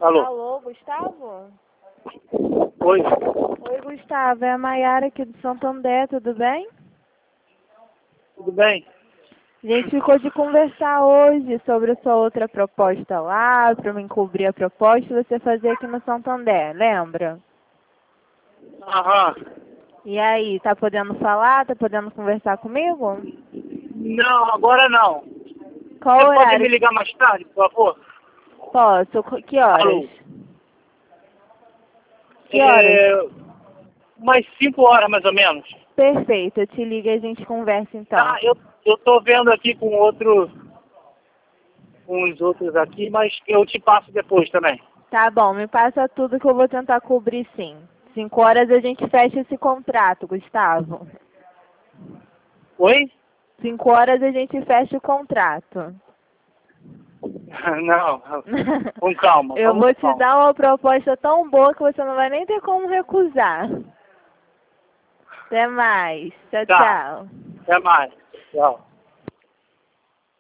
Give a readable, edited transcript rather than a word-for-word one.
Alô? Alô, Gustavo? Oi? Oi, Gustavo. É a Maiara aqui do Santander, tudo bem? Tudo bem? A gente ficou de conversar hoje sobre a sua outra proposta lá, para me cobrir a proposta e você fazer aqui no Santander, lembra? Aham. E aí, tá podendo falar? Tá podendo conversar comigo? Não, agora não. Qual Você pode me horário? ligar mais tarde, por favor? Posso. Que horas? Alô? Que horas? Umas 5 horas, mais ou menos. Perfeito, eu te ligo e a gente conversa então. Tá, eu tô vendo aqui com uns outros aqui, mas eu te passo depois também. Tá bom, me passa tudo que eu vou tentar cobrir sim. 5 horas a gente fecha esse contrato, Gustavo. Oi? 5 horas a gente fecha o contrato. Não, com calma. Eu Vamos vou com te calma. dar uma proposta tão boa que você não vai nem ter como recusar. Até mais. Tchau, Tá, tchau. até mais. Tchau.